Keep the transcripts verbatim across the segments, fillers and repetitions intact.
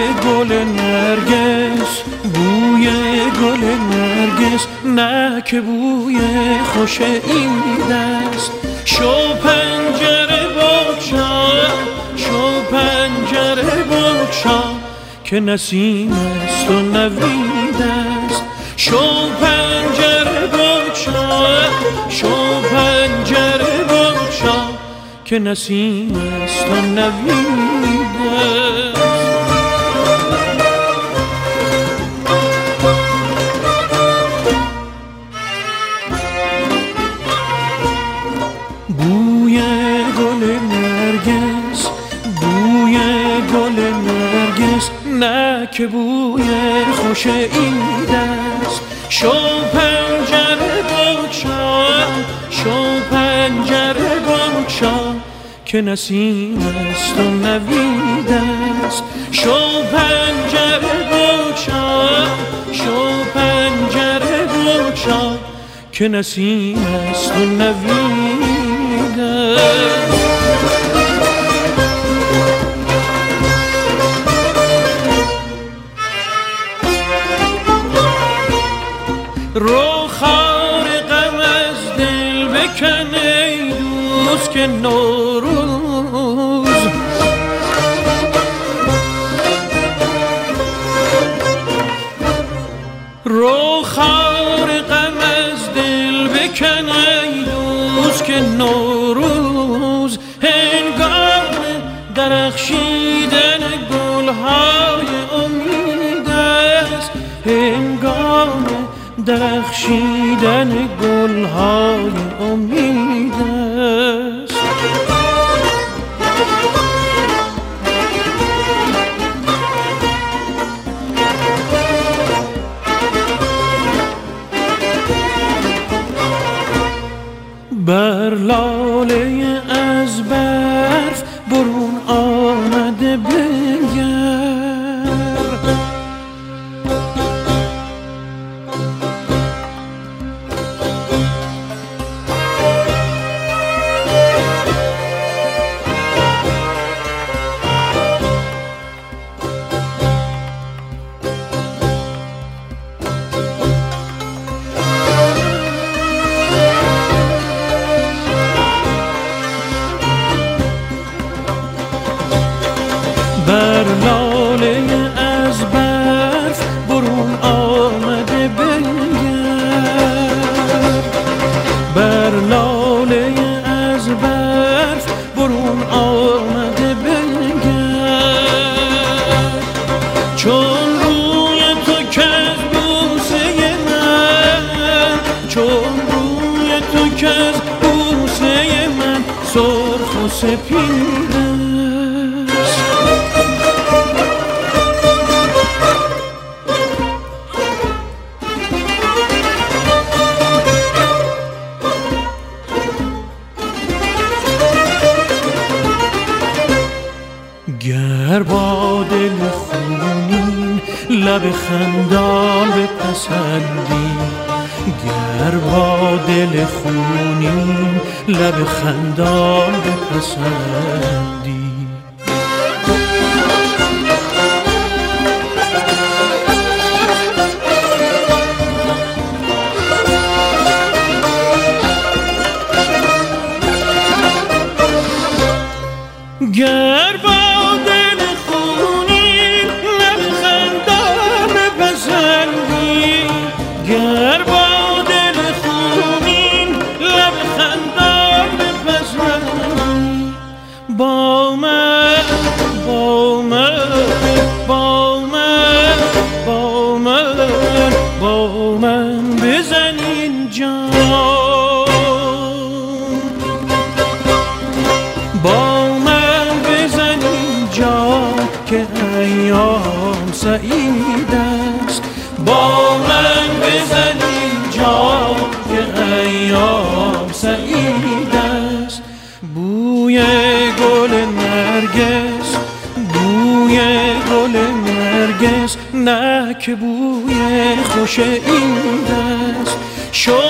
گل نرگس، بوی گل نرگس، نه که بوی خوش این دست. شو پنجره بگشا، شو پنجره بگشا، که نسیم است و نوید است. شو پنجره بگشا، شو پنجره بگشا، که نسیم است و نوید است. بوی گل نرگس، بوی گل نرگس، نه که بوی خوش این دست. شو پنجره بگشا، شو پنجره بگشا، که نسیم است و نوید است. شو پنجره بگشا، شو پنجره بگشا، که نسیم است و نوید است. رو خار غم از دل بکن ای دوست، که نوروز رو خار غم از دل بکن ای دوست، که نوروز هنگام درخشیدن گلهای امید است. هنگام درخشیدن گلهای امید است. بر لاله از برف برون آمده بنگر، بر لاله از برف برون آمده بنگر. بر لاله از برف برون آمده بنگر. چون روی تو کز بوسه من، چون روی تو کز بوسه من سرخ و سپید است. گر با دل خونین لب خندان بپسندی، گر با دل خونین لب خندان بپسندی. گر با دل خونین لب خندان بپسندی، گر با دل خونین لب خندان بپسندی. با من، با من، با من، با من، با من بزن اینجا. با که ایام سعید است. با من بزن اینجا که ایام سعید است. بوی گل نرگس، بوی گل نرگس، نه که بوی خوش این دست. شو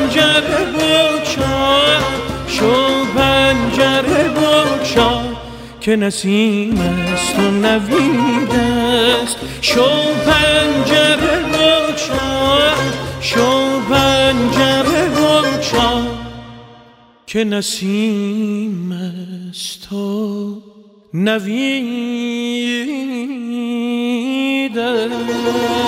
پنجره بگشا، شو پنجره بگشا، که نسیم است و نوید است. شو پنجره بگشا، شو پنجره بگشا، که نسیم است و نوید است.